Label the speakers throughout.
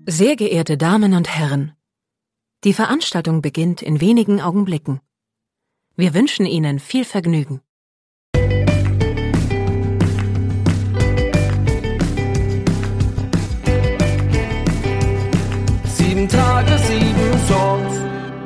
Speaker 1: Sehr geehrte Damen und Herren, die Veranstaltung beginnt in wenigen Augenblicken. Wir wünschen Ihnen viel Vergnügen.
Speaker 2: Sieben Tage, 7 Songs.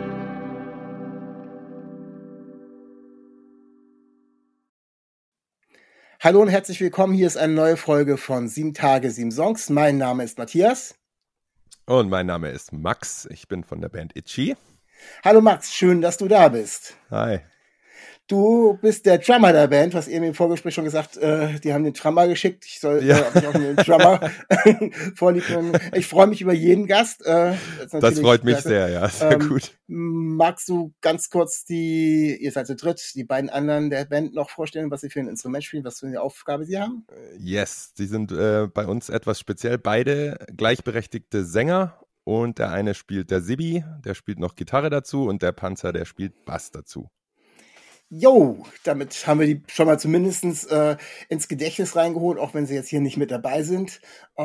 Speaker 3: Hallo und herzlich willkommen. Hier ist eine neue Folge von 7 Tage, 7 Songs. Mein Name ist Matthias.
Speaker 4: Und mein Name ist Max. Ich bin von der Band Itchy.
Speaker 3: Hallo Max, schön, dass du da bist.
Speaker 4: Hi.
Speaker 3: Du bist der Drummer der Band, was eben im Vorgespräch schon gesagt, die haben den Drummer geschickt. Ich soll mich auch einen Drummer vorliegen. Ich freue mich über jeden Gast.
Speaker 4: Das freut mich sehr, ja, sehr gut.
Speaker 3: Magst du ganz kurz ihr seid zu dritt, die beiden anderen der Band noch vorstellen, was sie für ein Instrument spielen, was für eine Aufgabe sie haben?
Speaker 4: Yes, die sind bei uns etwas speziell. Beide gleichberechtigte Sänger und der eine spielt der Sibi, der spielt noch Gitarre dazu und der Panzer, der spielt Bass dazu.
Speaker 3: Jo, damit haben wir die schon mal zumindest ins Gedächtnis reingeholt, auch wenn sie jetzt hier nicht mit dabei sind.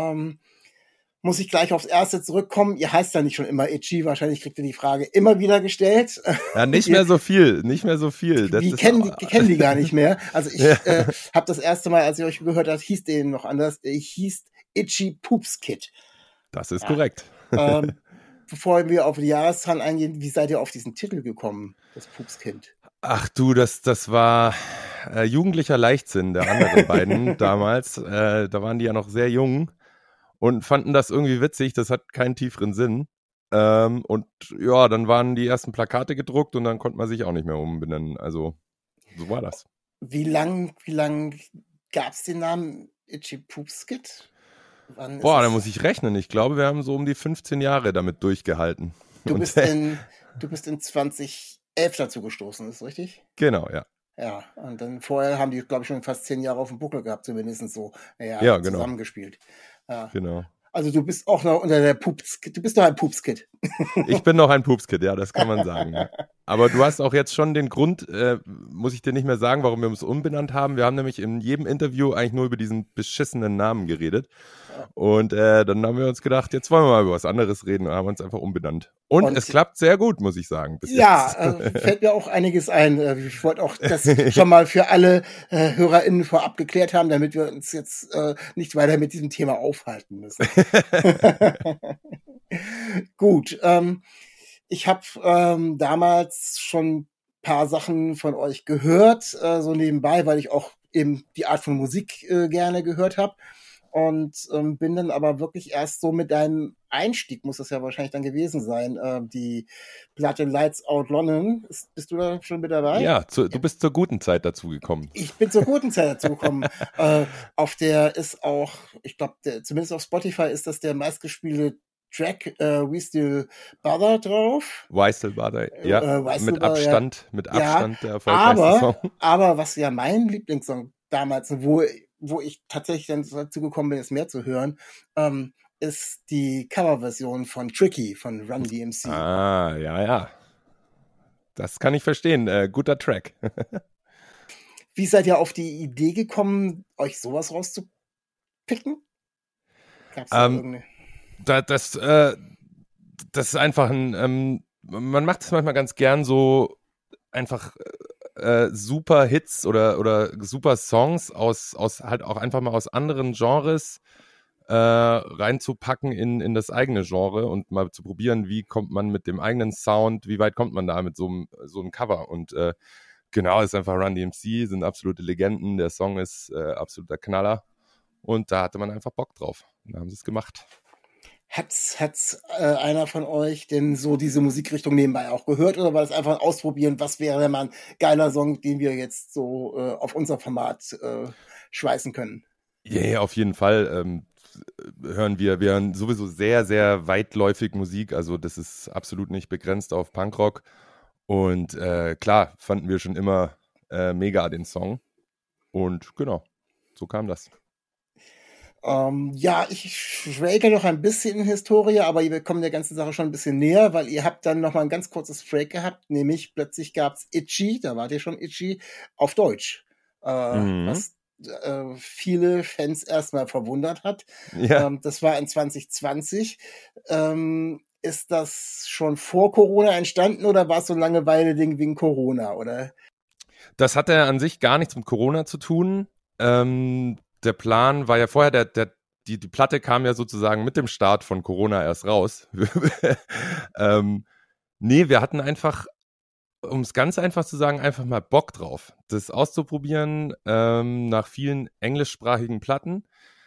Speaker 3: Muss ich gleich aufs Erste zurückkommen. Ihr heißt ja nicht schon immer Itchy, wahrscheinlich kriegt ihr die Frage immer wieder gestellt.
Speaker 4: Ja, nicht mehr so viel.
Speaker 3: Die kennen die gar nicht mehr. Also ich habe das erste Mal, als ich euch gehört habe, hieß den noch anders. Ich hieß Itchy Poops Kid.
Speaker 4: Das ist korrekt.
Speaker 3: Bevor wir auf die Jahreszahlen eingehen, wie seid ihr auf diesen Titel gekommen, das Pupskind?
Speaker 4: Ach du, das war jugendlicher Leichtsinn der anderen beiden damals. Da waren die ja noch sehr jung und fanden das irgendwie witzig. Das hat keinen tieferen Sinn. Und ja, dann waren die ersten Plakate gedruckt und dann konnte man sich auch nicht mehr umbenennen. Also so war das.
Speaker 3: Wie lang gab es den Namen Itchy Pupskid?
Speaker 4: Da muss ich rechnen. Ich glaube, wir haben so um die 15 Jahre damit durchgehalten.
Speaker 3: Du bist in 2011 dazu gestoßen, ist das richtig?
Speaker 4: Genau, ja.
Speaker 3: Ja, und dann vorher haben die, glaube ich, schon fast 10 Jahre auf dem Buckel gehabt, zumindest so.
Speaker 4: Ja, genau.
Speaker 3: Zusammengespielt. Ja.
Speaker 4: Genau.
Speaker 3: Also du bist auch noch unter der du bist doch ein Pupskid.
Speaker 4: Ich bin noch ein Pupskid, ja, das kann man sagen. Ja. Aber du hast auch jetzt schon den Grund, muss ich dir nicht mehr sagen, warum wir uns umbenannt haben. Wir haben nämlich in jedem Interview eigentlich nur über diesen beschissenen Namen geredet. Und dann haben wir uns gedacht, jetzt wollen wir mal über was anderes reden und haben uns einfach umbenannt. Und es klappt sehr gut, muss ich sagen. Bis jetzt.
Speaker 3: Fällt mir auch einiges ein. Ich wollte auch das schon mal für alle HörerInnen vorab geklärt haben, damit wir uns jetzt nicht weiter mit diesem Thema aufhalten müssen. Gut, ich habe damals schon ein paar Sachen von euch gehört, so nebenbei, weil ich auch eben die Art von Musik gerne gehört habe. Und bin dann aber wirklich erst so mit deinem Einstieg, muss das ja wahrscheinlich dann gewesen sein, die Platte Lights Out London. Bist du da schon mit dabei?
Speaker 4: Ja, du bist zur guten Zeit dazu gekommen.
Speaker 3: Ich bin zur guten Zeit dazu gekommen. Auf der ist auch, ich glaube, zumindest auf Spotify ist das der meistgespielte Track, We Still Bother drauf.
Speaker 4: We Still Bother, ja, mit Abstand der
Speaker 3: erfolgreichste Song. Aber was ja mein Lieblingssong damals, wo ich tatsächlich dann dazu gekommen bin, es mehr zu hören, ist die Coverversion von Tricky von Run DMC.
Speaker 4: Ah, ja. Das kann ich verstehen. Guter Track.
Speaker 3: Wie seid ihr auf die Idee gekommen, euch sowas rauszupicken? Gab's da irgendeine?
Speaker 4: Das ist einfach man macht es manchmal ganz gern so einfach super Hits oder super Songs aus halt auch einfach mal aus anderen Genres reinzupacken in das eigene Genre und mal zu probieren, wie kommt man mit dem eigenen Sound, wie weit kommt man da mit so einem Cover und genau, ist einfach Run DMC, sind absolute Legenden, der Song ist absoluter Knaller und da hatte man einfach Bock drauf und da haben sie es gemacht.
Speaker 3: Hat's einer von euch denn so diese Musikrichtung nebenbei auch gehört oder war das einfach ein Ausprobieren, was wäre mal ein geiler Song, den wir jetzt so auf unser Format schweißen können?
Speaker 4: Ja, auf jeden Fall hören wir sowieso sehr, sehr weitläufig Musik, also das ist absolut nicht begrenzt auf Punkrock und klar, fanden wir schon immer mega den Song und genau, so kam das.
Speaker 3: Ich schwelge noch ein bisschen in Historie, aber wir kommen der ganzen Sache schon ein bisschen näher, weil ihr habt dann noch mal ein ganz kurzes Break gehabt, nämlich plötzlich gab's Itchy, da wart ihr schon Itchy, auf Deutsch. Was viele Fans erstmal verwundert hat.
Speaker 4: Ja.
Speaker 3: Das war in 2020. Ist das schon vor Corona entstanden oder war es so ein Langeweile-Ding wegen Corona, oder?
Speaker 4: Das hatte an sich gar nichts mit Corona zu tun. Der Plan war ja vorher, die Platte kam ja sozusagen mit dem Start von Corona erst raus. Nee, wir hatten einfach, um es ganz einfach zu sagen, einfach mal Bock drauf, das auszuprobieren, nach vielen englischsprachigen Platten.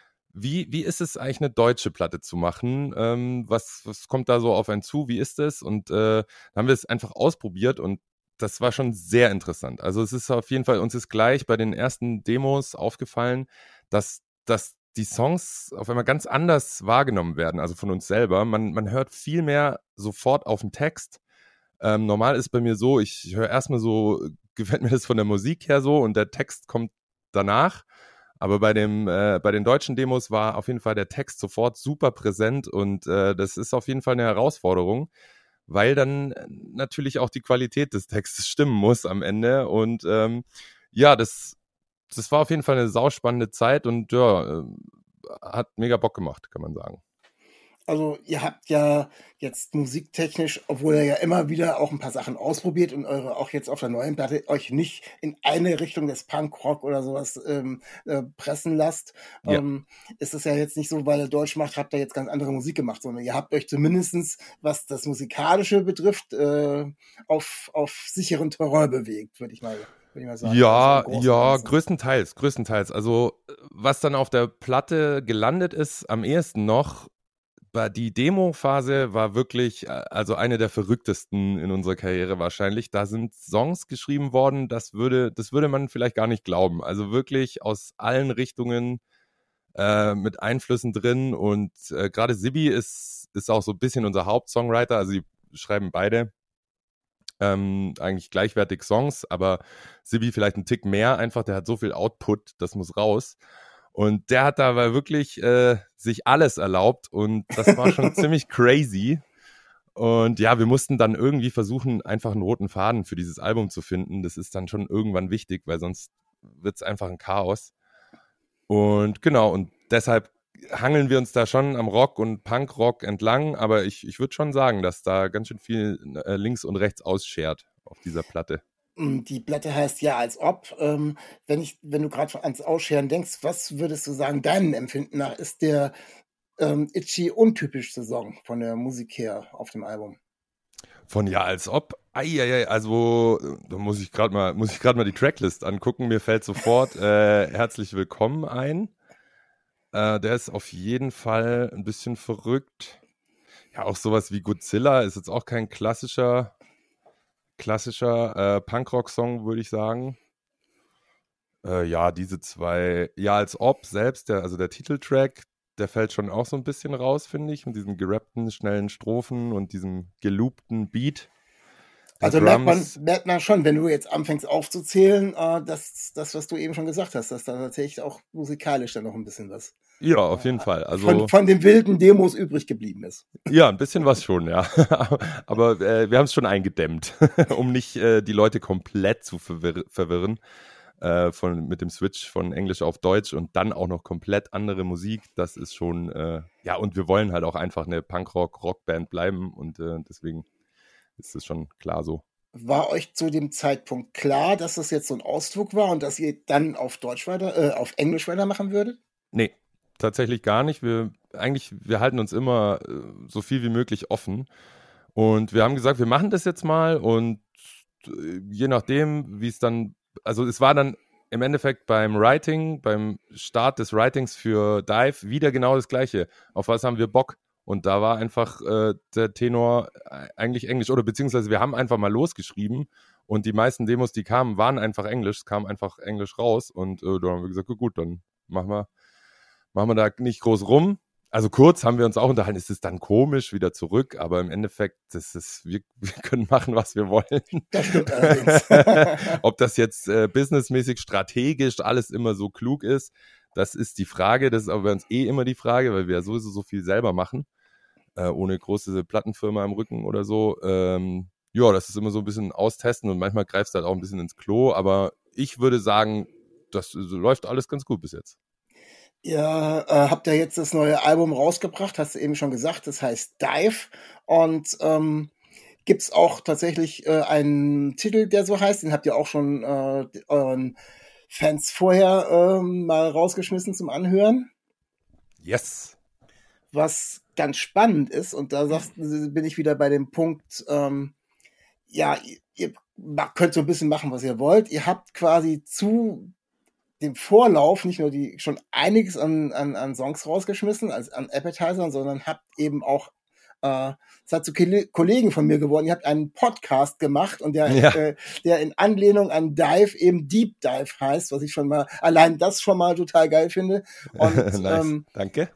Speaker 4: Wie ist es eigentlich, eine deutsche Platte zu machen? Was kommt da so auf einen zu? Wie ist es? Und dann haben wir es einfach ausprobiert und das war schon sehr interessant. Also es ist auf jeden Fall, uns ist gleich bei den ersten Demos aufgefallen, dass die Songs auf einmal ganz anders wahrgenommen werden, also von uns selber. Man hört viel mehr sofort auf den Text. Normal ist bei mir so, ich höre erstmal so, gefällt mir das von der Musik her so und der Text kommt danach. Aber bei den deutschen Demos war auf jeden Fall der Text sofort super präsent und das ist auf jeden Fall eine Herausforderung, weil dann natürlich auch die Qualität des Textes stimmen muss am Ende. Und ja, das war auf jeden Fall eine sauspannende Zeit und ja, hat mega Bock gemacht, kann man sagen.
Speaker 3: Also ihr habt ja jetzt musiktechnisch, obwohl ihr ja immer wieder auch ein paar Sachen ausprobiert und eure auch jetzt auf der neuen Platte euch nicht in eine Richtung des Punkrock oder sowas pressen lasst,
Speaker 4: Ja.
Speaker 3: ist es ja jetzt nicht so, weil ihr Deutsch macht, habt ihr jetzt ganz andere Musik gemacht, sondern ihr habt euch zumindestens, was das Musikalische betrifft, auf sicheren Terrain bewegt, würde ich mal sagen.
Speaker 4: Ja,
Speaker 3: Also im Großen und
Speaker 4: ja,
Speaker 3: Ganzen.
Speaker 4: größtenteils. Also was dann auf der Platte gelandet ist, am ehesten noch, die Demo-Phase war wirklich, also eine der verrücktesten in unserer Karriere wahrscheinlich. Da sind Songs geschrieben worden, das würde man vielleicht gar nicht glauben. Also wirklich aus allen Richtungen mit Einflüssen drin und gerade Sibi ist auch so ein bisschen unser Hauptsongwriter, also die schreiben beide eigentlich gleichwertig Songs, aber Sibi vielleicht einen Tick mehr einfach, der hat so viel Output, das muss raus. Und der hat dabei wirklich sich alles erlaubt und das war schon ziemlich crazy. Und ja, wir mussten dann irgendwie versuchen, einfach einen roten Faden für dieses Album zu finden. Das ist dann schon irgendwann wichtig, weil sonst wird es einfach ein Chaos. Und genau, und deshalb hangeln wir uns da schon am Rock und Punkrock entlang, aber ich würde schon sagen, dass da ganz schön viel links und rechts ausschert auf dieser Platte.
Speaker 3: Die Platte heißt Ja als ob. Wenn du gerade ans Ausscheren denkst, was würdest du sagen, deinem Empfinden nach ist der Itchy untypischste Song von der Musik her auf dem Album?
Speaker 4: Von Ja als ob? Eieiei, also da muss ich gerade mal die Tracklist angucken. Mir fällt sofort Herzlich Willkommen ein. Der ist auf jeden Fall ein bisschen verrückt. Ja, auch sowas wie Godzilla ist jetzt auch kein klassischer Punkrock-Song, würde ich sagen. Ja, diese zwei, Ja als ob selbst, also der Titeltrack, der fällt schon auch so ein bisschen raus, finde ich, mit diesen gerappten, schnellen Strophen und diesem geloopten Beat.
Speaker 3: Also merkt man schon, wenn du jetzt anfängst aufzuzählen, das, was du eben schon gesagt hast, dass da tatsächlich auch musikalisch dann noch ein bisschen was
Speaker 4: Ja, auf jeden Fall. Also
Speaker 3: von den wilden Demos übrig geblieben ist.
Speaker 4: ja, ein bisschen was schon, ja. Aber wir haben es schon eingedämmt, um nicht die Leute komplett zu verwirren mit dem Switch von Englisch auf Deutsch und dann auch noch komplett andere Musik. Das ist schon, ja, und wir wollen halt auch einfach eine Punkrock-Rockband bleiben und deswegen ist das schon klar so.
Speaker 3: War euch zu dem Zeitpunkt klar, dass das jetzt so ein Ausdruck war und dass ihr dann auf auf Englisch weitermachen würdet?
Speaker 4: Nee, tatsächlich gar nicht. Wir halten uns immer so viel wie möglich offen. Und wir haben gesagt, wir machen das jetzt mal und je nachdem, wie es dann, also es war dann im Endeffekt beim Start des Writings für Dive wieder genau das Gleiche. Auf was haben wir Bock? Und da war einfach der Tenor eigentlich Englisch. Oder beziehungsweise wir haben einfach mal losgeschrieben und die meisten Demos, die kamen, waren einfach Englisch. Es kam einfach Englisch raus. Und da haben wir gesagt, gut, dann machen wir da nicht groß rum. Also kurz haben wir uns auch unterhalten, ist es dann komisch, wieder zurück, aber im Endeffekt, wir können machen, was wir wollen.
Speaker 3: Das stimmt allerdings.
Speaker 4: Ob das jetzt businessmäßig, strategisch alles immer so klug ist, das ist die Frage. Das ist aber bei uns immer die Frage, weil wir ja sowieso so viel selber machen, ohne große Plattenfirma im Rücken oder so. Ja, das ist immer so ein bisschen austesten und manchmal greifst du halt auch ein bisschen ins Klo, aber ich würde sagen, das läuft alles ganz gut bis jetzt.
Speaker 3: Ihr habt ja jetzt das neue Album rausgebracht, hast du eben schon gesagt, das heißt Dive. Und gibt's auch tatsächlich einen Titel, der so heißt, den habt ihr auch schon euren Fans vorher mal rausgeschmissen zum Anhören.
Speaker 4: Yes.
Speaker 3: Was ganz spannend ist, und da bin ich wieder bei dem Punkt, ja, ihr könnt so ein bisschen machen, was ihr wollt. Ihr habt quasi zu dem Vorlauf nicht nur schon einiges an Songs rausgeschmissen, als an Appetizern, sondern habt eben auch, seid zu Kollegen von mir geworden. Ihr habt einen Podcast gemacht und der in Anlehnung an Dive eben Deep Dive heißt, was ich allein das schon mal total geil finde. Und
Speaker 4: nice. Danke.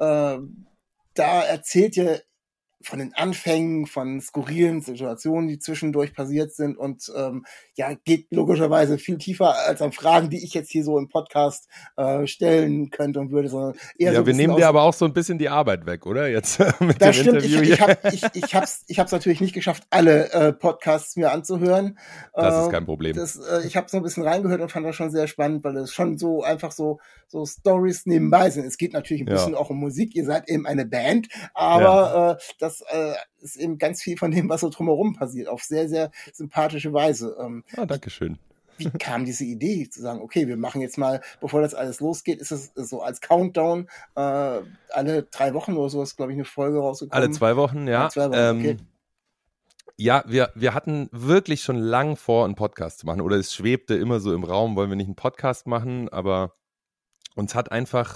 Speaker 3: Da erzählt ihr von den Anfängen, von skurrilen Situationen, die zwischendurch passiert sind und geht logischerweise viel tiefer als an Fragen, die ich jetzt hier so im Podcast stellen könnte und würde, sondern eher so
Speaker 4: wir nehmen dir aber auch so ein bisschen die Arbeit weg, oder? Jetzt mit
Speaker 3: das
Speaker 4: dem
Speaker 3: stimmt,
Speaker 4: Interview
Speaker 3: ich hab's natürlich nicht geschafft, alle Podcasts mir anzuhören.
Speaker 4: Das ist kein Problem.
Speaker 3: Ich habe so ein bisschen reingehört und fand das schon sehr spannend, weil es schon so einfach so Stories nebenbei sind. Es geht natürlich ein bisschen auch um Musik, ihr seid eben eine Band, aber das ist eben ganz viel von dem, was so drumherum passiert, auf sehr, sehr sympathische Weise.
Speaker 4: Dankeschön.
Speaker 3: Wie kam diese Idee, zu sagen, okay, wir machen jetzt mal, bevor das alles losgeht, ist es so als Countdown, alle 3 Wochen oder so ist, glaube ich, eine Folge rausgekommen.
Speaker 4: Alle 2 Wochen, ja.
Speaker 3: Alle 2 Wochen, okay.
Speaker 4: Ja, wir hatten wirklich schon lang vor, einen Podcast zu machen, oder es schwebte immer so im Raum, wollen wir nicht einen Podcast machen, aber uns hat einfach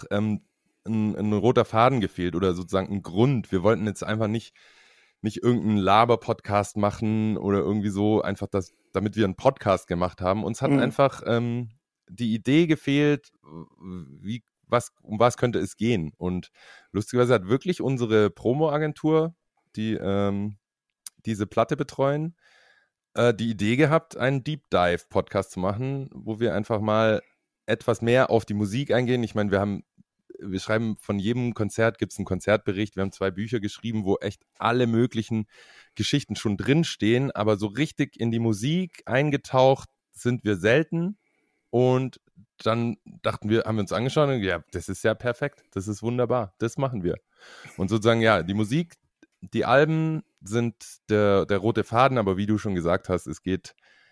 Speaker 4: ein roter Faden gefehlt oder sozusagen ein Grund. Wir wollten jetzt einfach nicht irgendeinen Laber-Podcast machen oder irgendwie so, einfach damit wir einen Podcast gemacht haben. Uns hat einfach die Idee gefehlt, um was könnte es gehen. Und lustigerweise hat wirklich unsere Promo-Agentur, die diese Platte betreuen, die Idee gehabt, einen Deep Dive-Podcast zu machen, wo wir einfach mal etwas mehr auf die Musik eingehen. Ich meine, wir schreiben von jedem Konzert, gibt es einen Konzertbericht. Wir haben 2 Bücher geschrieben, wo echt alle möglichen Geschichten schon drinstehen, aber so richtig in die Musik eingetaucht sind wir selten. Und dann haben wir uns angeschaut und ja, das ist ja perfekt, das ist wunderbar, das machen wir. Und sozusagen, ja, die Musik, die Alben sind der rote Faden, aber wie du schon gesagt hast, es geht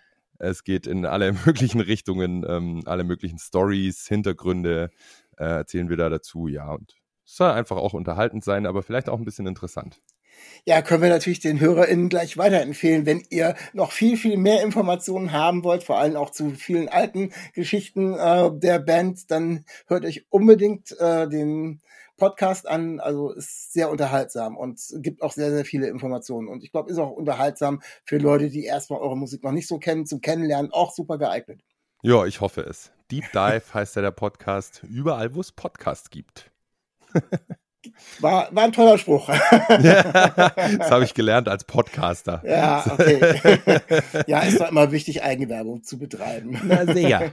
Speaker 4: in alle möglichen Richtungen, alle möglichen Stories, Hintergründe erzählen wir da dazu, ja. Und es soll einfach auch unterhaltend sein, aber vielleicht auch ein bisschen interessant.
Speaker 3: Ja, können wir natürlich den HörerInnen gleich weiterempfehlen, wenn ihr noch viel, viel mehr Informationen haben wollt, vor allem auch zu vielen alten Geschichten der Band, dann hört euch unbedingt den Podcast an, also ist sehr unterhaltsam und gibt auch sehr, sehr viele Informationen und ich glaube, ist auch unterhaltsam für Leute, die erstmal eure Musik noch nicht so kennen, zum Kennenlernen auch super geeignet.
Speaker 4: Ja, ich hoffe es. Deep Dive heißt ja der Podcast, überall wo es Podcasts gibt.
Speaker 3: War ein toller Spruch.
Speaker 4: Das habe ich gelernt als Podcaster.
Speaker 3: Ja, okay. Ja, ist doch immer wichtig, Eigenwerbung zu betreiben.
Speaker 4: Na sehr.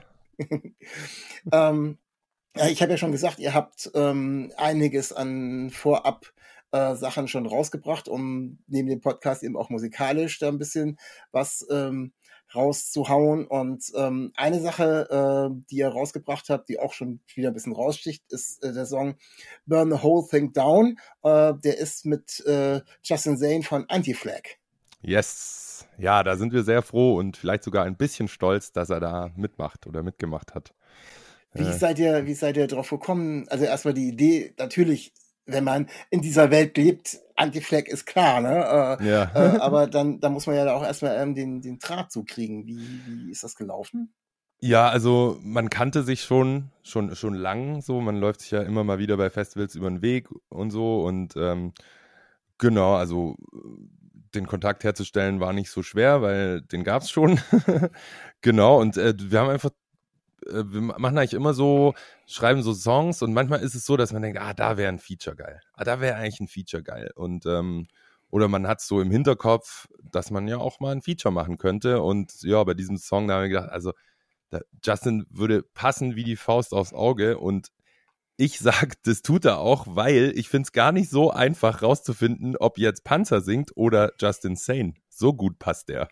Speaker 3: Ich habe ja schon gesagt, ihr habt einiges an vorab Sachen schon rausgebracht, um neben dem Podcast eben auch musikalisch da ein bisschen was rauszuhauen. Und eine Sache, die ihr rausgebracht habt, die auch schon wieder ein bisschen raussticht, ist der Song Burn the Whole Thing Down. Der ist mit Justin Zane von Anti-Flag.
Speaker 4: Yes. Ja, da sind wir sehr froh und vielleicht sogar ein bisschen stolz, dass er da mitmacht oder mitgemacht hat.
Speaker 3: Wie seid ihr drauf gekommen? Also erstmal die Idee, natürlich, wenn man in dieser Welt lebt, Anti-Flag ist klar, ne? Aber dann muss man ja auch erstmal den Draht zukriegen. Wie ist das gelaufen?
Speaker 4: Ja, also man kannte sich schon lang so. Man läuft sich ja immer mal wieder bei Festivals über den Weg und so. Und genau, also den Kontakt herzustellen war nicht so schwer, weil den gab's schon. Genau, und wir haben einfach wir machen eigentlich immer so, schreiben so Songs und manchmal ist es so, dass man denkt, da wäre ein Feature geil. Da wäre eigentlich ein Feature geil. Und oder man hat es so im Hinterkopf, dass man ja auch mal ein Feature machen könnte. Und ja, bei diesem Song, da haben wir gedacht, also Justin würde passen wie die Faust aufs Auge. Und ich sag, das tut er auch, weil ich finde es gar nicht so einfach rauszufinden, ob jetzt Panzer singt oder Justin Zane So gut passt der.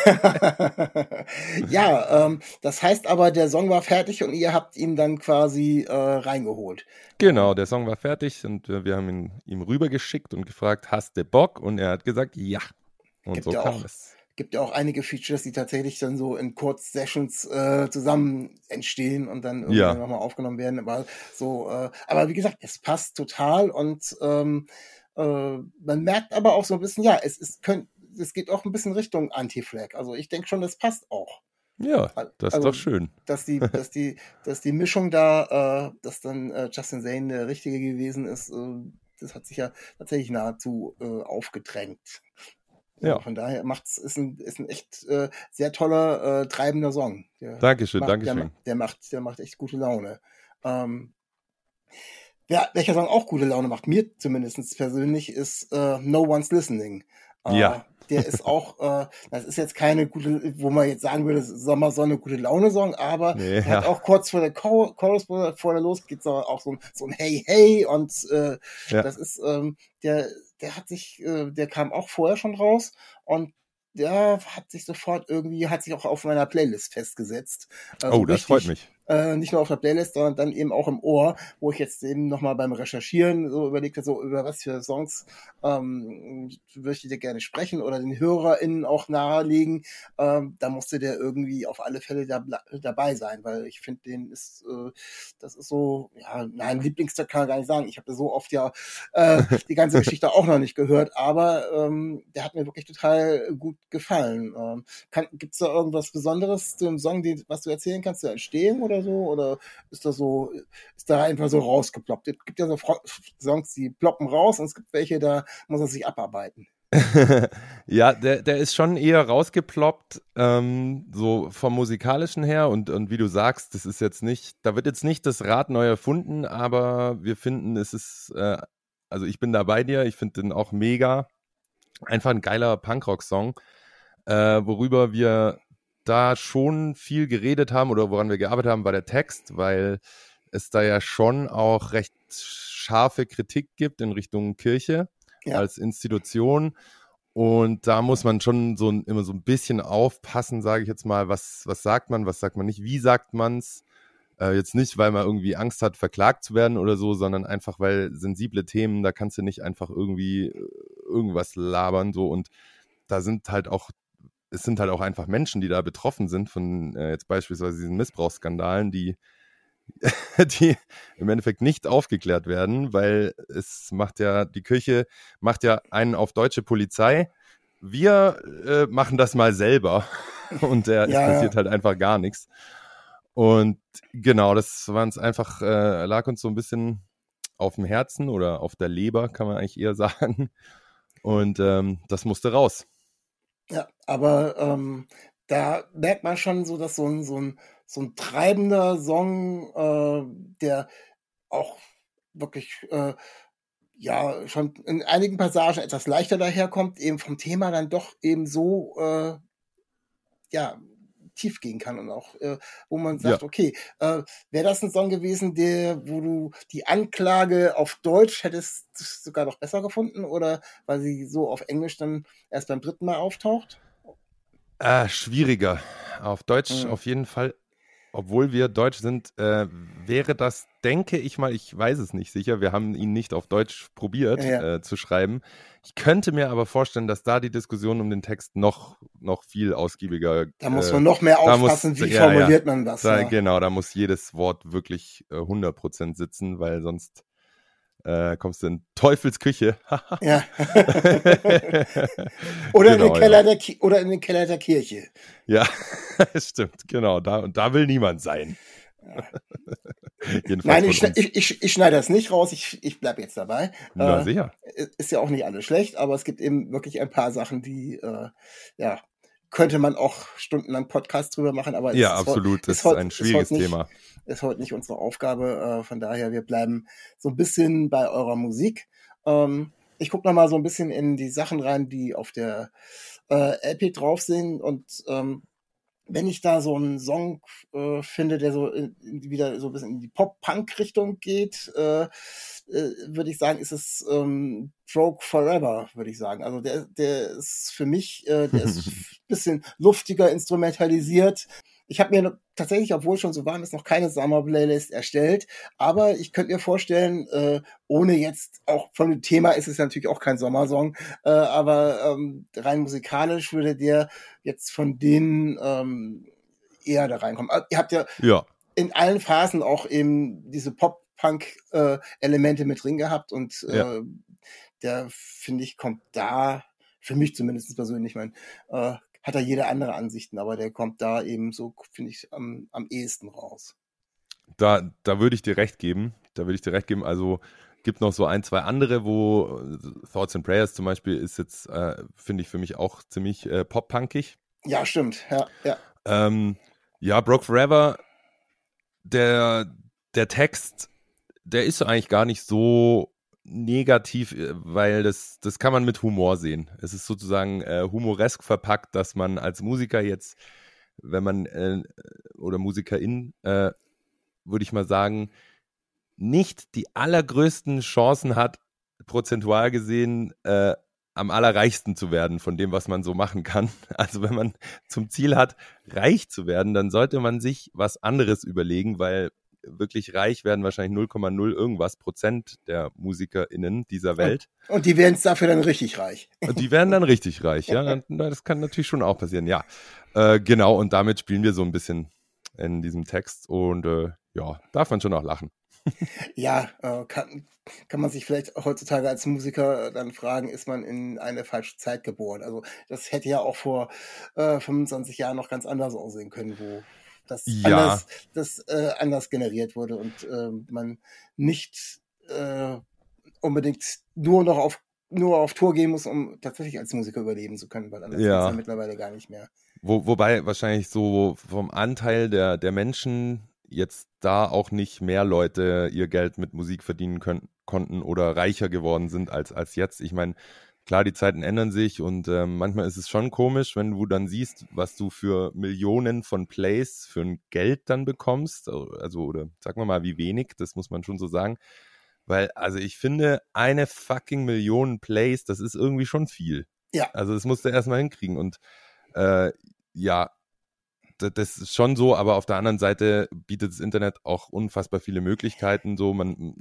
Speaker 3: Ja, das heißt aber, der Song war fertig und ihr habt ihn dann quasi reingeholt.
Speaker 4: Genau, der Song war fertig und wir haben ihn ihm rübergeschickt und gefragt, hast du Bock? Und er hat gesagt, ja. Und
Speaker 3: Gibt
Speaker 4: so
Speaker 3: ja
Speaker 4: kam
Speaker 3: auch,
Speaker 4: es.
Speaker 3: gibt ja auch einige Features, die tatsächlich dann so in Kurz-Sessions zusammen entstehen und dann irgendwann
Speaker 4: Ja,
Speaker 3: nochmal aufgenommen werden. Aber so, aber wie gesagt, es passt total und man merkt aber auch so ein bisschen, ja, es geht auch ein bisschen Richtung Anti-Flag. Also ich denke schon, das passt auch.
Speaker 4: ja, das ist doch
Speaker 3: Also,
Speaker 4: schön.
Speaker 3: dass die Mischung da, dass dann Justin Zane der Richtige gewesen ist, das hat sich ja tatsächlich nahezu aufgedrängt. Also
Speaker 4: Ja,
Speaker 3: von daher ist ein echt sehr toller, treibender Song.
Speaker 4: Dankeschön, Dankeschön.
Speaker 3: Der macht echt gute Laune. Ähm, welcher Song auch gute Laune macht, mir zumindest persönlich, ist No One's Listening.
Speaker 4: Ja,
Speaker 3: Der ist auch, das ist jetzt keine gute, wo man jetzt sagen würde, Sommersonne, gute Laune-Song, aber
Speaker 4: nee,
Speaker 3: der hat
Speaker 4: ja,
Speaker 3: auch kurz vor der Chorus, bevor der losgeht, auch so ein Hey, hey und
Speaker 4: ja.
Speaker 3: das ist, der kam auch vorher schon raus und der hat sich auch auf meiner Playlist festgesetzt. Also
Speaker 4: Oh, das freut
Speaker 3: richtig,
Speaker 4: mich.
Speaker 3: nicht nur auf der Playlist, sondern dann eben auch im Ohr, wo ich jetzt eben nochmal beim Recherchieren so überlegt habe, so über was für Songs würde ich dir gerne sprechen oder den HörerInnen auch nahelegen. Da musste der irgendwie auf alle Fälle dabei sein, weil ich finde, das ist so, ja, nein, Lieblingstag kann ich gar nicht sagen. Ich habe so oft ja die ganze Geschichte auch noch nicht gehört, aber der hat mir wirklich total gut gefallen. Gibt's da irgendwas Besonderes zu dem Song, was du erzählen kannst, zur Entstehung oder so? Oder ist da einfach so rausgeploppt? Es gibt ja so Songs, die ploppen raus und es gibt welche, da muss er sich abarbeiten.
Speaker 4: Ja, der ist schon eher rausgeploppt, so vom Musikalischen her und wie du sagst, das ist jetzt nicht, da wird jetzt nicht das Rad neu erfunden, aber wir finden, es ist, also ich bin da bei dir, ich finde den auch mega, einfach ein geiler Punkrock-Song, worüber wir da schon viel geredet haben oder woran wir gearbeitet haben, war der Text, weil es da ja schon auch recht scharfe Kritik gibt in Richtung Kirche
Speaker 3: Ja,
Speaker 4: als Institution. Und da muss man schon immer so ein bisschen aufpassen, sage ich jetzt mal, was sagt man nicht, wie sagt man es. Jetzt nicht, weil man irgendwie Angst hat, verklagt zu werden oder so, sondern einfach, weil sensible Themen, da kannst du nicht einfach irgendwie irgendwas labern. So. Und da es sind halt auch einfach Menschen, die da betroffen sind von jetzt beispielsweise diesen Missbrauchsskandalen, die im Endeffekt nicht aufgeklärt werden, weil die Kirche macht ja einen auf deutsche Polizei. Wir machen das mal selber und es
Speaker 3: ja,
Speaker 4: passiert
Speaker 3: ja.
Speaker 4: halt einfach gar nichts. Und genau, das lag uns so ein bisschen auf dem Herzen oder auf der Leber, kann man eigentlich eher sagen. Und das musste raus.
Speaker 3: Ja, aber da merkt man schon so, dass so ein treibender Song, der auch wirklich ja schon in einigen Passagen etwas leichter daherkommt, eben vom Thema dann doch eben so ja tief gehen kann und auch wo man
Speaker 4: Ja,
Speaker 3: sagt, okay, wäre das ein Song gewesen, wo du die Anklage auf Deutsch hättest sogar noch besser gefunden oder weil sie so auf Englisch dann erst beim dritten Mal auftaucht?
Speaker 4: schwieriger. Auf Deutsch
Speaker 3: Mhm.
Speaker 4: auf jeden Fall. Obwohl wir Deutsch sind, wäre das, denke ich mal, ich weiß es nicht sicher, wir haben ihn nicht auf Deutsch probiert
Speaker 3: Ja.
Speaker 4: zu schreiben. Ich könnte mir aber vorstellen, dass da die Diskussion um den Text noch viel ausgiebiger,
Speaker 3: Da muss man noch mehr
Speaker 4: da muss,
Speaker 3: aufpassen, wie
Speaker 4: ja, ja,
Speaker 3: formuliert man das, ja.
Speaker 4: genau, da muss jedes Wort wirklich 100% sitzen, weil sonst kommst du in Teufels Küche.
Speaker 3: Ja. Oder
Speaker 4: Genau, ja.
Speaker 3: oder in den Keller der Kirche.
Speaker 4: Ja, stimmt, genau, da will niemand sein. Jedenfalls
Speaker 3: Nein,
Speaker 4: von uns.
Speaker 3: ich schneide das nicht raus, ich bleibe jetzt dabei.
Speaker 4: Na sicher.
Speaker 3: Ist ja auch nicht alles schlecht, aber es gibt eben wirklich ein paar Sachen, die, ja, könnte man auch stundenlang Podcast drüber machen, aber
Speaker 4: Ja, absolut. Das ist ein schwieriges Thema.
Speaker 3: ist heute nicht unsere Aufgabe. Von daher, wir bleiben so ein bisschen bei eurer Musik. Ich gucke noch mal so ein bisschen in die Sachen rein, die auf der LP drauf sind und wenn ich da so einen Song finde, der so wieder so ein bisschen in die Pop-Punk-Richtung geht, würde ich sagen, ist es Broke Forever, würde ich sagen. Also der ist für mich, der ist ein bisschen luftiger instrumentalisiert. Ich habe mir tatsächlich, obwohl es schon so warm ist, noch keine Summer-Playlist erstellt, aber ich könnte mir vorstellen, ohne jetzt, auch von dem Thema ist es natürlich auch kein Sommersong, aber rein musikalisch würde der jetzt von denen eher da reinkommen. Ihr habt ja in allen Phasen auch eben diese Pop-Punk-Elemente mit drin gehabt und der, finde ich, kommt da, für mich zumindest persönlich, hat da jede andere Ansichten, aber der kommt da eben so, finde ich, am ehesten raus.
Speaker 4: Da würde ich dir recht geben. Also gibt noch so ein, zwei andere, wo Thoughts and Prayers zum Beispiel ist jetzt, finde ich, für mich auch ziemlich pop-punkig.
Speaker 3: Ja, stimmt. Ja.
Speaker 4: Broke Forever, der Text, der ist eigentlich gar nicht so negativ, weil das kann man mit Humor sehen. Es ist sozusagen humoresk verpackt, dass man als Musiker jetzt, wenn man oder Musikerin, würde ich mal sagen, nicht die allergrößten Chancen hat, prozentual gesehen am allerreichsten zu werden von dem, was man so machen kann. Also wenn man zum Ziel hat, reich zu werden, dann sollte man sich was anderes überlegen, weil wirklich reich werden wahrscheinlich 0,0 irgendwas Prozent der MusikerInnen dieser Welt.
Speaker 3: Und die werden dafür dann richtig reich.
Speaker 4: Und die werden dann richtig reich, ja. Das kann natürlich schon auch passieren, ja. Genau, und damit spielen wir so ein bisschen in diesem Text und darf man schon auch lachen.
Speaker 3: Ja, kann man sich vielleicht heutzutage als Musiker dann fragen, ist man in eine falsche Zeit geboren? Also das hätte ja auch vor 25 Jahren noch ganz anders aussehen können, wo das anders generiert wurde und man nicht unbedingt nur auf Tour gehen muss, um tatsächlich als Musiker überleben zu können, weil anders ist ja mittlerweile gar nicht mehr.
Speaker 4: Wobei wahrscheinlich so vom Anteil der Menschen jetzt da auch nicht mehr Leute ihr Geld mit Musik verdienen konnten oder reicher geworden sind als jetzt. Ich meine, klar, die Zeiten ändern sich und manchmal ist es schon komisch, wenn du dann siehst, was du für Millionen von Plays für ein Geld dann bekommst. Also, oder sagen wir mal, wie wenig, das muss man schon so sagen. Weil, also ich finde, eine fucking Million Plays, das ist irgendwie schon viel.
Speaker 3: Ja.
Speaker 4: Also das musst du erstmal hinkriegen und das ist schon so, aber auf der anderen Seite bietet das Internet auch unfassbar viele Möglichkeiten. So, man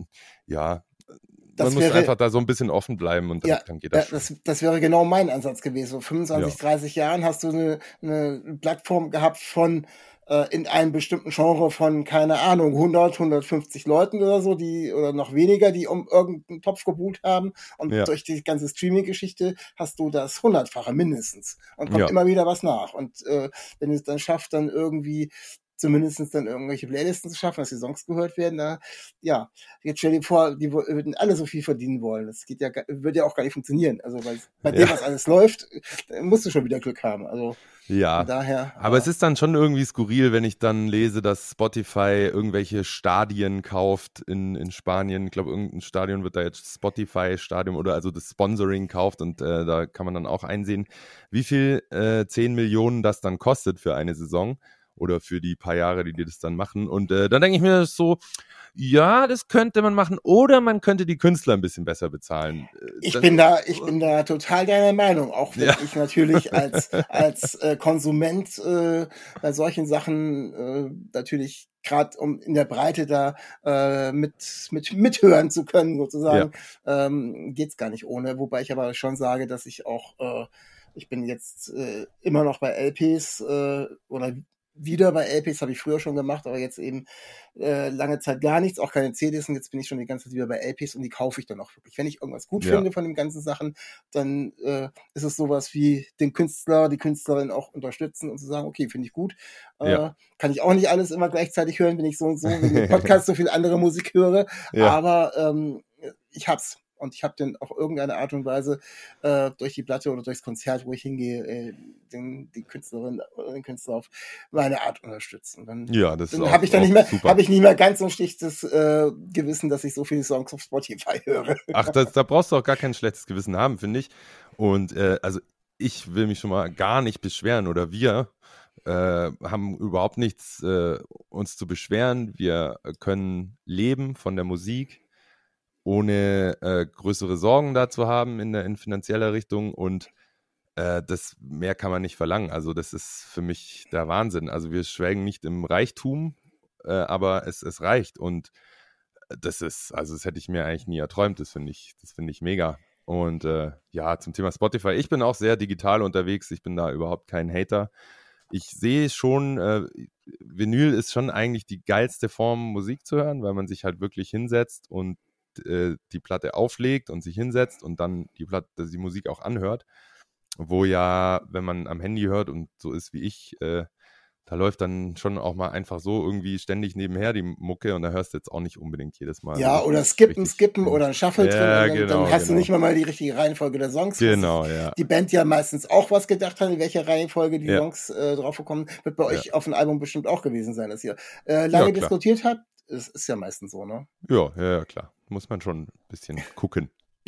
Speaker 4: muss einfach da so ein bisschen offen bleiben und dann geht das schon.
Speaker 3: Das wäre genau mein Ansatz gewesen. So 25, 30 Jahren hast du eine Plattform gehabt von in einem bestimmten Genre von, keine Ahnung, 100, 150 Leuten oder so, oder noch weniger, die um irgendeinen Topf gebucht haben. Und durch die ganze Streaming-Geschichte hast du das 100-fache mindestens. Und kommt immer wieder was nach. Und wenn es dann schafft, dann irgendwie zumindest dann irgendwelche Playlisten zu schaffen, dass die Songs gehört werden, jetzt stell dir vor, die würden alle so viel verdienen wollen. Das würde ja auch gar nicht funktionieren. Also, weil bei dem, was alles läuft, musst du schon wieder Glück haben. Also,
Speaker 4: ja,
Speaker 3: daher,
Speaker 4: aber es ist dann schon irgendwie skurril, wenn ich dann lese, dass Spotify irgendwelche Stadien kauft in Spanien. Ich glaube, irgendein Stadion wird da jetzt Spotify-Stadion oder also das Sponsoring kauft und da kann man dann auch einsehen, wie viel 10 Millionen das dann kostet für eine Saison oder für die paar Jahre, die das dann machen. Und dann denke ich mir so, ja, das könnte man machen oder man könnte die Künstler ein bisschen besser bezahlen.
Speaker 3: Ich bin da total deiner Meinung, auch wenn ich natürlich als Konsument bei solchen Sachen natürlich gerade um in der Breite da mithören zu können sozusagen, geht's gar nicht ohne. Wobei ich aber schon sage, dass ich auch ich bin jetzt immer noch bei LPs oder wieder bei LPs, habe ich früher schon gemacht, aber jetzt eben lange Zeit gar nichts, auch keine CDs und jetzt bin ich schon die ganze Zeit wieder bei LPs und die kaufe ich dann auch wirklich. Wenn ich irgendwas gut finde von den ganzen Sachen, dann ist es sowas wie den Künstler, die Künstlerin auch unterstützen und zu sagen, okay, finde ich gut. Kann ich auch nicht alles immer gleichzeitig hören, wenn ich so und so wie im Podcast so viel andere Musik höre, aber ich hab's. Und ich habe dann auch irgendeine Art und Weise durch die Platte oder durchs Konzert, wo ich hingehe, die Künstlerin oder den Künstler auf meine Art unterstützen. Dann habe ich nicht mehr ganz so ein schlichtes Gewissen, dass ich so viele Songs auf Spotify höre.
Speaker 4: Ach, da brauchst du auch gar kein schlechtes Gewissen haben, finde ich. Und also ich will mich schon mal gar nicht beschweren oder wir haben überhaupt nichts uns zu beschweren. Wir können leben von der Musik, ohne größere Sorgen da zu haben in finanzieller Richtung, und das mehr kann man nicht verlangen. Also das ist für mich der Wahnsinn. Also wir schwelgen nicht im Reichtum, aber es reicht, und das hätte ich mir eigentlich nie erträumt. Das finde ich mega. Und ja, zum Thema Spotify, ich bin auch sehr digital unterwegs. Ich bin da überhaupt kein Hater. Ich sehe schon, Vinyl ist schon eigentlich die geilste Form, Musik zu hören, weil man sich halt wirklich hinsetzt und die Platte auflegt und sich hinsetzt und dann die Musik auch anhört. Wo ja, wenn man am Handy hört und so ist wie ich, da läuft dann schon auch mal einfach so irgendwie ständig nebenher die Mucke, und da hörst du jetzt auch nicht unbedingt jedes Mal.
Speaker 3: Ja, oder skippen oder ein Shuffle drin, und dann hast du nicht mal die richtige Reihenfolge der Songs.
Speaker 4: Genau, ja.
Speaker 3: Die Band ja meistens auch was gedacht hat, in welcher Reihenfolge die Songs draufgekommen. Wird bei euch auf dem Album bestimmt auch gewesen sein, dass ihr lange diskutiert habt. Das ist ja meistens so, ne?
Speaker 4: Ja, klar. Muss man schon ein bisschen gucken.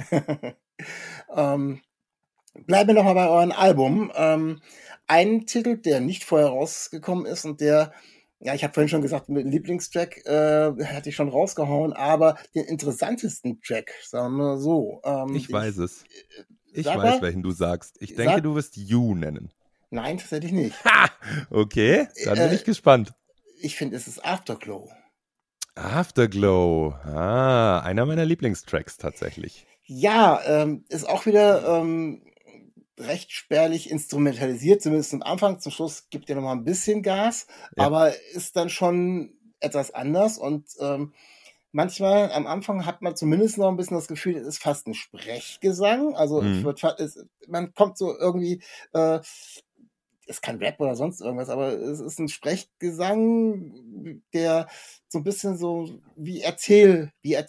Speaker 3: Bleiben wir nochmal bei eurem Album. Ein Titel, der nicht vorher rausgekommen ist und der, ja, ich habe vorhin schon gesagt, mit Lieblingstrack hatte ich schon rausgehauen, aber den interessantesten Track, sagen wir so.
Speaker 4: Ich weiß es. Ich weiß, welchen du sagst. Ich denke, du wirst You nennen.
Speaker 3: Nein, tatsächlich nicht.
Speaker 4: Ha! Okay, dann bin ich gespannt.
Speaker 3: Ich finde, es ist Afterglow.
Speaker 4: Afterglow. Einer meiner Lieblingstracks tatsächlich.
Speaker 3: Ja, ist auch wieder recht spärlich instrumentalisiert, zumindest am Anfang. Zum Schluss gibt er noch mal ein bisschen Gas, aber ist dann schon etwas anders, und manchmal am Anfang hat man zumindest noch ein bisschen das Gefühl, es ist fast ein Sprechgesang. Also man kommt so irgendwie, ist kein Rap oder sonst irgendwas, aber es ist ein Sprechgesang, der so ein bisschen so wie Erzählen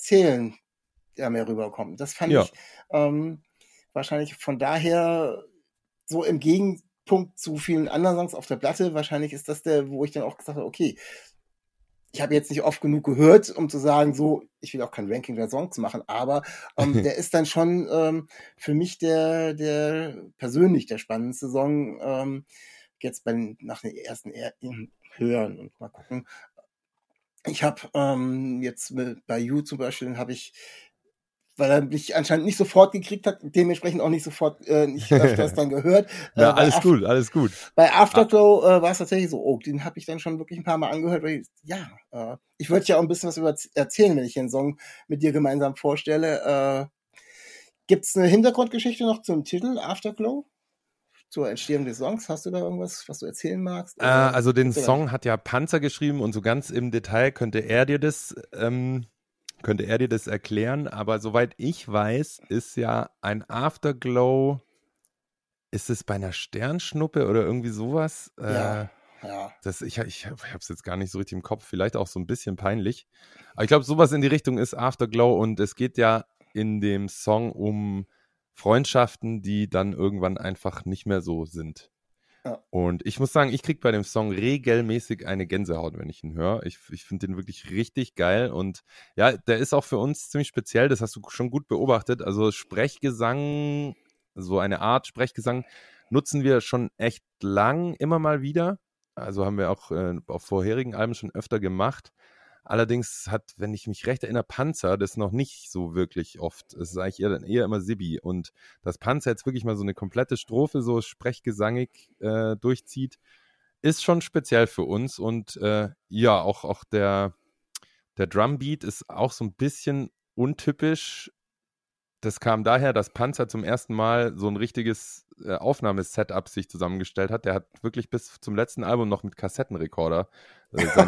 Speaker 3: ja mehr rüberkommt. Das fand ich wahrscheinlich von daher so im Gegenpunkt zu vielen anderen Songs auf der Platte. Wahrscheinlich ist das der, wo ich dann auch gesagt habe, okay, ich habe jetzt nicht oft genug gehört, um zu sagen, so, ich will auch kein Ranking der Songs machen, aber der ist dann schon für mich der persönlich der spannendste Song, jetzt nach den ersten Hören und mal gucken. Ich habe jetzt bei You zum Beispiel, weil er mich anscheinend nicht sofort gekriegt hat, dementsprechend auch nicht sofort, nicht öfters dann gehört.
Speaker 4: Ja, alles gut.
Speaker 3: Bei Afterglow war es tatsächlich so, den habe ich dann schon wirklich ein paar Mal angehört, weil ich wollte ja auch ein bisschen was erzählen, wenn ich den Song mit dir gemeinsam vorstelle. Gibt's eine Hintergrundgeschichte noch zum Titel Afterglow? Zur Entstehung des Songs? Hast du da irgendwas, was du erzählen magst?
Speaker 4: Also den Song hat ja Panzer geschrieben, und so ganz im Detail könnte er dir das erklären, aber soweit ich weiß, ist ja ein Afterglow, ist es bei einer Sternschnuppe oder irgendwie sowas?
Speaker 3: Ja.
Speaker 4: Ich habe es jetzt gar nicht so richtig im Kopf, vielleicht auch so ein bisschen peinlich. Aber ich glaube, sowas in die Richtung ist Afterglow, und es geht ja in dem Song um Freundschaften, die dann irgendwann einfach nicht mehr so sind.
Speaker 3: Ja.
Speaker 4: Und ich muss sagen, ich kriege bei dem Song regelmäßig eine Gänsehaut, wenn ich ihn höre. Ich finde den wirklich richtig geil, und ja, der ist auch für uns ziemlich speziell, das hast du schon gut beobachtet. Also Sprechgesang, so eine Art Sprechgesang nutzen wir schon echt lang immer mal wieder. Also haben wir auch auf vorherigen Alben schon öfter gemacht. Allerdings hat, wenn ich mich recht erinnere, Panzer das noch nicht so wirklich oft. Es ist eigentlich eher immer Sibi. Und dass Panzer jetzt wirklich mal so eine komplette Strophe so sprechgesangig durchzieht, ist schon speziell für uns. Und auch der Drumbeat ist auch so ein bisschen untypisch. Das kam daher, dass Panzer zum ersten Mal so ein richtiges Aufnahmesetup sich zusammengestellt hat. Der hat wirklich bis zum letzten Album noch mit Kassettenrekorder seine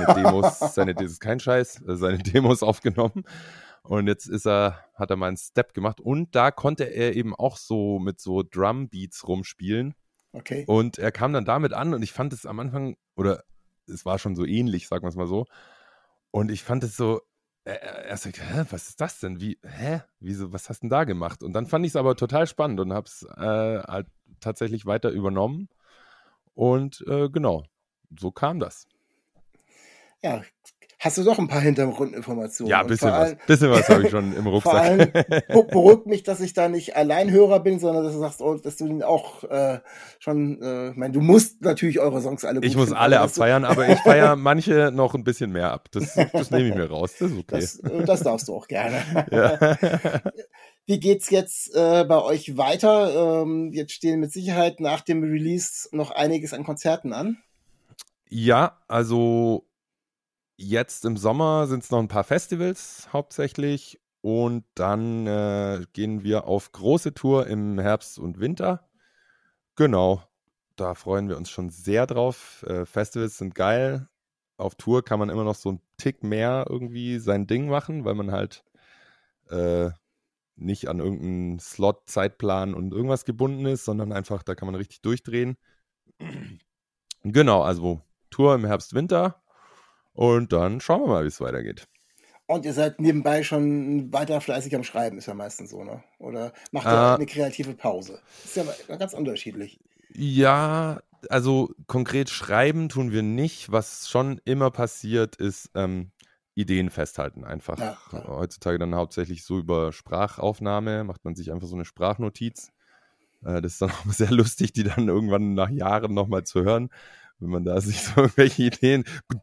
Speaker 4: Demos aufgenommen. Und jetzt hat er mal einen Step gemacht, und da konnte er eben auch so mit so Drumbeats rumspielen.
Speaker 3: Okay.
Speaker 4: Und er kam dann damit an, und ich fand es am Anfang, oder es war schon so ähnlich, sagen wir es mal so. Und ich fand es so, erst was ist das denn? Wieso, was hast du denn da gemacht? Und dann fand ich es aber total spannend und habe es halt tatsächlich weiter übernommen. Und genau, so kam das.
Speaker 3: Ja, hast du doch ein paar Hintergrundinformationen.
Speaker 4: Ja, bisschen was habe ich schon im Rucksack.
Speaker 3: Vor allem beruhigt mich, dass ich da nicht Alleinhörer bin, sondern dass du sagst, dass du den auch schon, ich meine, du musst natürlich eure Songs alle gut
Speaker 4: Ich muss
Speaker 3: finden,
Speaker 4: alle abfeiern, aber ich feiere manche noch ein bisschen mehr ab. Das nehme ich mir raus, das ist okay.
Speaker 3: Das darfst du auch gerne.
Speaker 4: Ja.
Speaker 3: Wie geht's jetzt bei euch weiter? Jetzt stehen mit Sicherheit nach dem Release noch einiges an Konzerten an.
Speaker 4: Ja, also jetzt im Sommer sind es noch ein paar Festivals hauptsächlich und dann gehen wir auf große Tour im Herbst und Winter. Genau, da freuen wir uns schon sehr drauf. Festivals sind geil. Auf Tour kann man immer noch so einen Tick mehr irgendwie sein Ding machen, weil man halt nicht an irgendeinen Slot, Zeitplan und irgendwas gebunden ist, sondern einfach, da kann man richtig durchdrehen. Genau, also Tour im Herbst, Winter und dann schauen wir mal, wie es weitergeht.
Speaker 3: Und ihr seid nebenbei schon weiter fleißig am Schreiben, ist ja meistens so, ne? Oder macht ihr eine kreative Pause? Ist ja ganz unterschiedlich.
Speaker 4: Ja, also konkret schreiben tun wir nicht. Was schon immer passiert, ist Ideen festhalten einfach. Ja. Heutzutage dann hauptsächlich so über Sprachaufnahme, macht man sich einfach so eine Sprachnotiz. Das ist dann auch sehr lustig, die dann irgendwann nach Jahren nochmal zu hören, wenn man da sich so irgendwelche Ideen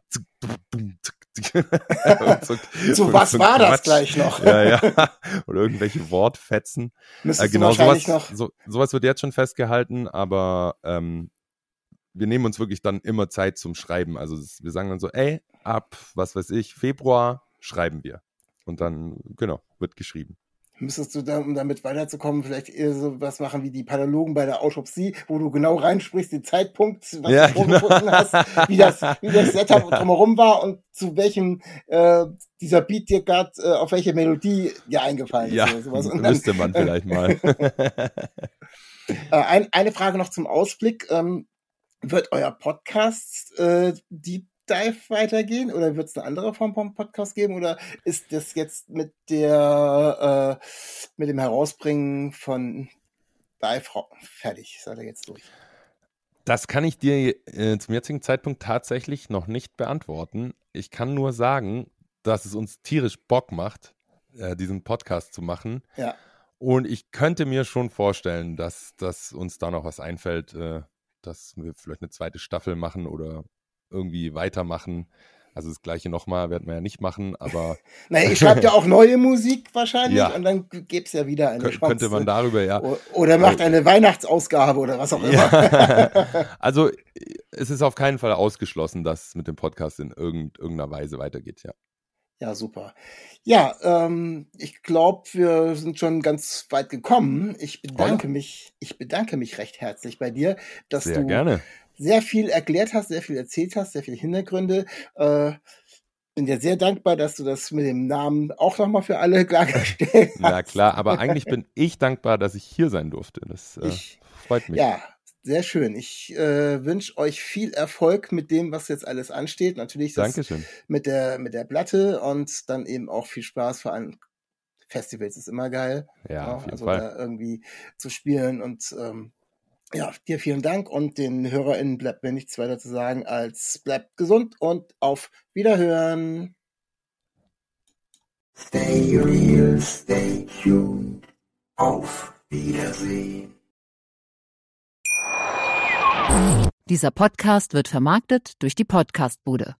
Speaker 3: so was war das gleich noch?
Speaker 4: Ja. Oder irgendwelche Wortfetzen. Genau, sowas wird jetzt schon festgehalten, aber wir nehmen uns wirklich dann immer Zeit zum Schreiben. Also wir sagen dann so, ab, was weiß ich, Februar schreiben wir. Und dann, genau, wird geschrieben.
Speaker 3: Müsstest du dann, um damit weiterzukommen, vielleicht eher so was machen wie die Pathologen bei der Autopsie, wo du genau reinsprichst, den Zeitpunkt, was du vorgefunden hast, wie das Setup drumherum war und zu welchem dieser Beat dir gerade, auf welche Melodie dir eingefallen ist.
Speaker 4: Ja,
Speaker 3: oder sowas. Und
Speaker 4: müsste man vielleicht mal.
Speaker 3: Eine Frage noch zum Ausblick. Wird euer Podcast Deep Dive weitergehen oder wird es eine andere Form vom Podcast geben oder ist das jetzt mit dem Herausbringen von Dive fertig? Seid ihr jetzt durch?
Speaker 4: Das kann ich dir zum jetzigen Zeitpunkt tatsächlich noch nicht beantworten. Ich kann nur sagen, dass es uns tierisch Bock macht, diesen Podcast zu machen.
Speaker 3: Ja.
Speaker 4: Und ich könnte mir schon vorstellen, dass uns da noch was einfällt, dass wir vielleicht eine zweite Staffel machen oder irgendwie weitermachen. Also das Gleiche nochmal werden wir ja nicht machen, aber...
Speaker 3: Naja, ihr schreibt ja auch neue Musik wahrscheinlich und dann gäbe es ja wieder eine Chance.
Speaker 4: Könnte man darüber, ja.
Speaker 3: Oder macht eine Weihnachtsausgabe oder was auch immer.
Speaker 4: Ja. Also es ist auf keinen Fall ausgeschlossen, dass es mit dem Podcast in irgendeiner Weise weitergeht, ja.
Speaker 3: Ja, super. Ja, ich glaube, wir sind schon ganz weit gekommen. Ich bedanke mich recht herzlich bei dir, dass
Speaker 4: sehr
Speaker 3: du
Speaker 4: gerne
Speaker 3: sehr viel erklärt hast, sehr viel erzählt hast, sehr viele Hintergründe. Bin dir sehr dankbar, dass du das mit dem Namen auch nochmal für alle klargestellt hast.
Speaker 4: Na klar, aber eigentlich bin ich dankbar, dass ich hier sein durfte. Das freut mich.
Speaker 3: Ja, sehr schön. Ich wünsche euch viel Erfolg mit dem, was jetzt alles ansteht. Natürlich
Speaker 4: Dankeschön.
Speaker 3: Mit der Platte und dann eben auch viel Spaß, vor allem Festivals ist immer geil.
Speaker 4: Ja, auf jeden
Speaker 3: also
Speaker 4: Fall.
Speaker 3: Da irgendwie zu spielen und dir vielen Dank und den HörerInnen bleibt mir nichts weiter zu sagen als bleibt gesund und auf Wiederhören.
Speaker 5: Stay real, stay tuned. Auf Wiedersehen.
Speaker 1: Dieser Podcast wird vermarktet durch die Podcastbude.